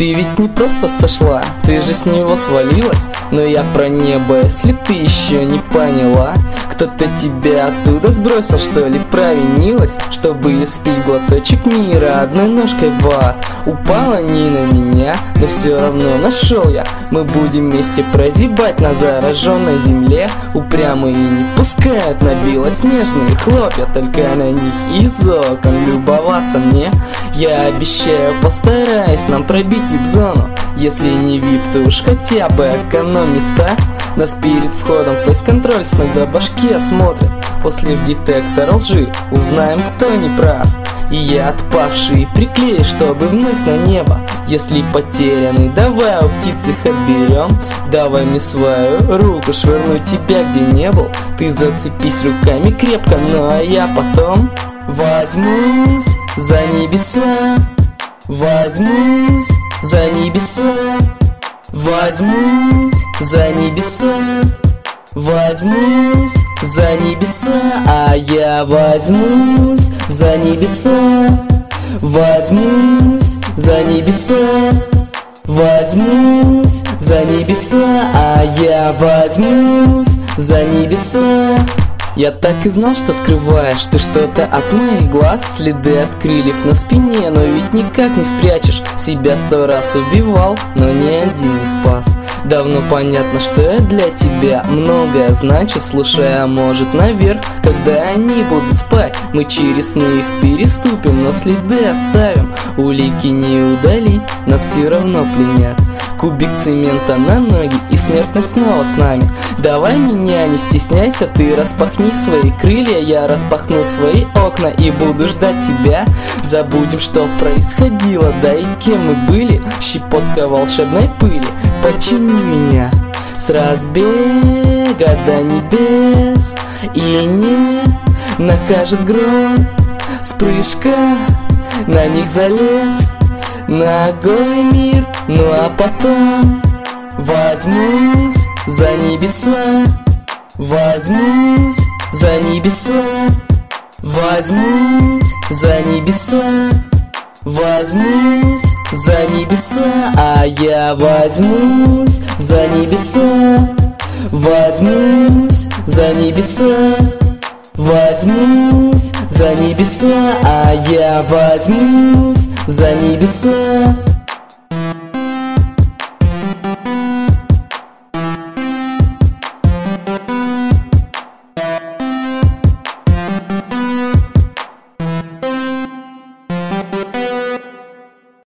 Ты ведь не просто сошла, ты же с него свалилась. Но я про небо, если ты еще не поняла. Кто-то тебя оттуда сбросил, что ли, провинилась, чтобы испить глоточек мира одной ножкой в ад. Упала не на меня, но все равно нашел я. Мы будем вместе прозябать на зараженной земле. Упрямые не пускают на белоснежные хлопья, только на них из окон любоваться мне. Я обещаю, постараюсь нам пробить вип-зону. Если не вип, то уж хотя бы эконом-места. Нас перед входом фейс-контроль с ног до башки осмотрят. После в детектор лжи узнаем, кто не прав. И я отпавший приклею, чтобы вновь на небо. Если потерянный, давай у птиц их отберем. Давай мне свою руку швырну тебя, где не был. Ты зацепись руками крепко, ну а я потом возьмусь за небеса. Возьмусь за небеса. Возьмусь за небеса. Возьмусь за небеса, а я возьмусь за небеса. Возьмусь за небеса. Возьмусь за небеса, а я возьмусь за небеса. Я так и знал, что скрываешь ты что-то от моих глаз. Следы от крыльев на спине, но ведь никак не спрячешь. Себя 100 раз убивал, но ни один не спас. Давно понятно, что я для тебя многое значу. Слушай, а может наверх, когда они будут спать, мы через сны их переступим, но следы оставим. Улики не удалить, нас все равно пленят. Кубик цемента на ноги, и смертность снова с нами. Давай меня, не стесняйся, ты распахни свои крылья. Я распахну свои окна и буду ждать тебя. Забудем, что происходило, да и кем мы были. Щепотка волшебной пыли, почини меня с разбега до небес. И не накажет гром с прыжка, на них залез ногой мир. Ну а потом возьмусь за небеса. Возьмусь за небеса. Возьмусь за небеса. Возьмусь за небеса, а я возьмусь за небеса. Возьмусь за небеса. Возьмусь за небеса, а я возьмусь за небеса.